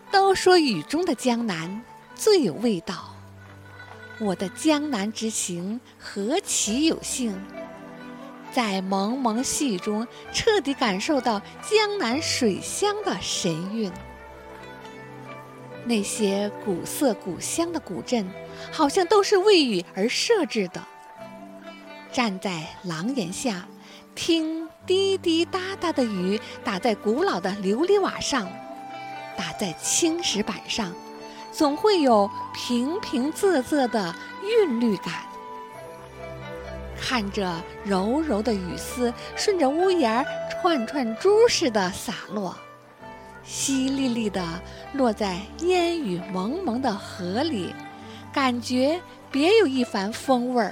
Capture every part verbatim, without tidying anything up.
都说雨中的江南最有味道，我的江南之行何其有幸，在蒙蒙细雨中彻底感受到江南水乡的神韵。那些古色古香的古镇好像都是为雨而设置的，站在廊檐下，听滴滴答答的雨打在古老的琉璃瓦上，打在青石板上，总会有平平仄仄的韵律感。看着柔柔的雨丝顺着屋檐串串珠似的洒落，淅沥沥地落在烟雨蒙蒙的河里，感觉别有一番风味儿。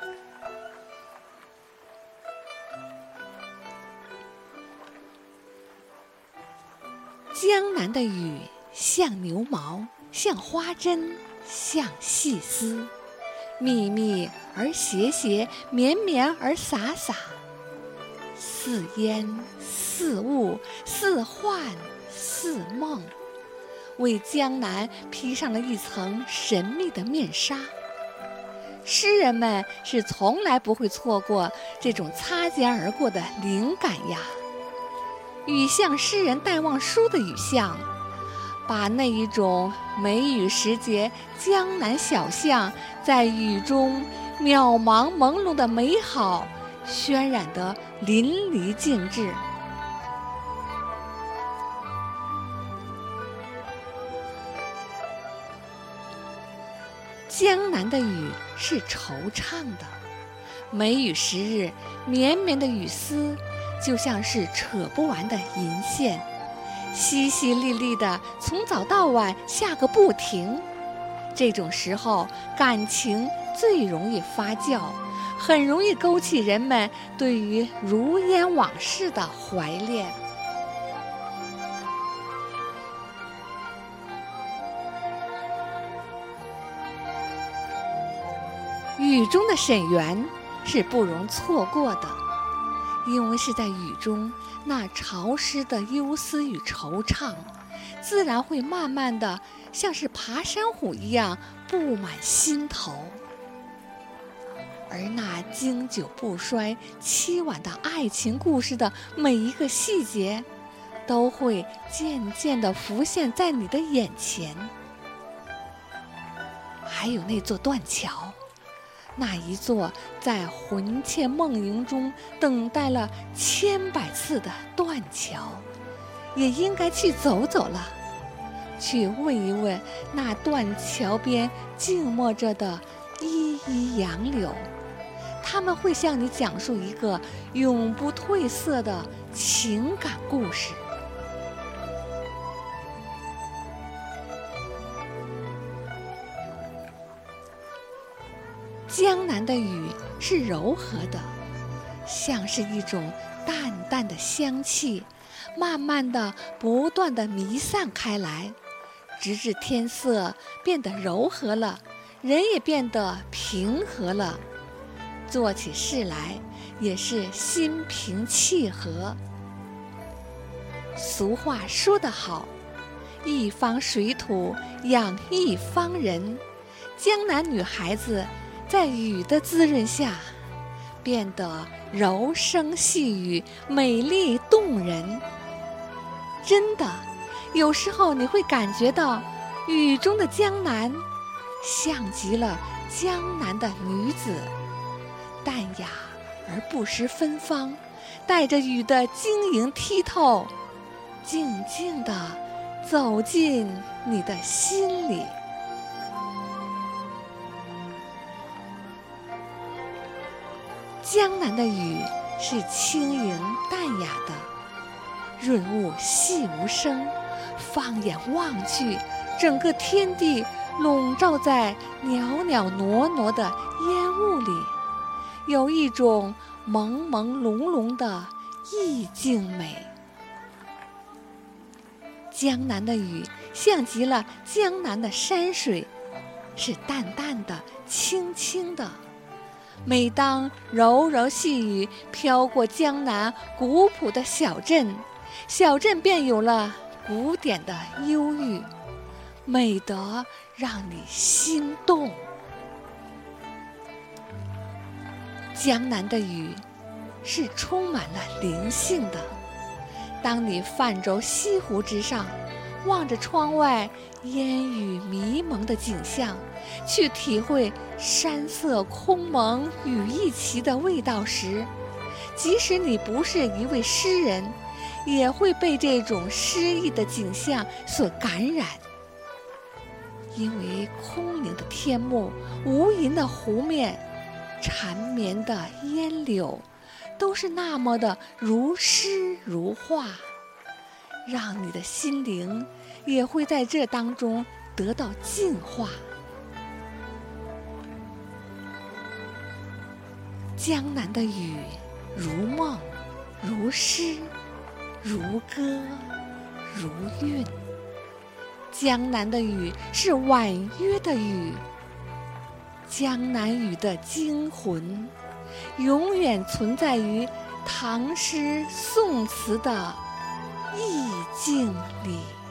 江南的雨像牛毛，像花针，像细丝，密密而斜斜，绵绵而洒洒，似烟似雾似幻似梦，为江南披上了一层神秘的面纱。诗人们是从来不会错过这种擦肩而过的灵感呀。雨像诗人戴望舒的雨巷，把那一种梅雨时节江南小巷在雨中渺茫朦胧的美好渲染得淋漓尽致。江南的雨是惆怅的，梅雨时日，绵绵的雨丝就像是扯不完的银线，淅淅沥沥的从早到晚下个不停。这种时候感情最容易发酵，很容易勾起人们对于如烟往事的怀恋。雨中的沈园是不容错过的，因为是在雨中，那潮湿的忧思与惆怅自然会慢慢的像是爬山虎一样布满心头，而那经久不衰凄婉的爱情故事的每一个细节都会渐渐地浮现在你的眼前。还有那座断桥，那一座在魂牵梦萦中等待了千百次的断桥，也应该去走走了，去问一问那断桥边静默着的依依杨柳，他们会向你讲述一个永不褪色的情感故事。江南的雨是柔和的，像是一种淡淡的香气，慢慢的不断的弥散开来，直至天色变得柔和了，人也变得平和了，做起事来也是心平气和。俗话说得好，一方水土养一方人，江南女孩子在雨的滋润下变得柔声细语，美丽动人。真的，有时候你会感觉到雨中的江南像极了江南的女子，淡雅而不失芬芳，带着雨的晶莹剔透，静静地走进你的心里。江南的雨是轻盈淡雅的，润物细无声，放眼望去，整个天地笼罩在袅袅挪挪的烟雾里，有一种朦朦胧胧的意境美。江南的雨像极了江南的山水，是淡淡的，轻轻的。每当柔柔细雨飘过江南古朴的小镇，小镇便有了古典的忧郁。 美得让你心动。江南的雨是充满了灵性的。当你泛舟西湖之上，望着窗外烟雨迷蒙的景象，去体会山色空蒙雨亦奇的味道时，即使你不是一位诗人，也会被这种诗意的景象所感染。因为空灵的天幕、无垠的湖面、缠绵的烟柳，都是那么的如诗如画，让你的心灵也会在这当中得到净化。江南的雨如梦，如诗，如歌，如韵。江南的雨是婉约的雨，江南雨的精魂永远存在于唐诗宋词的意境里。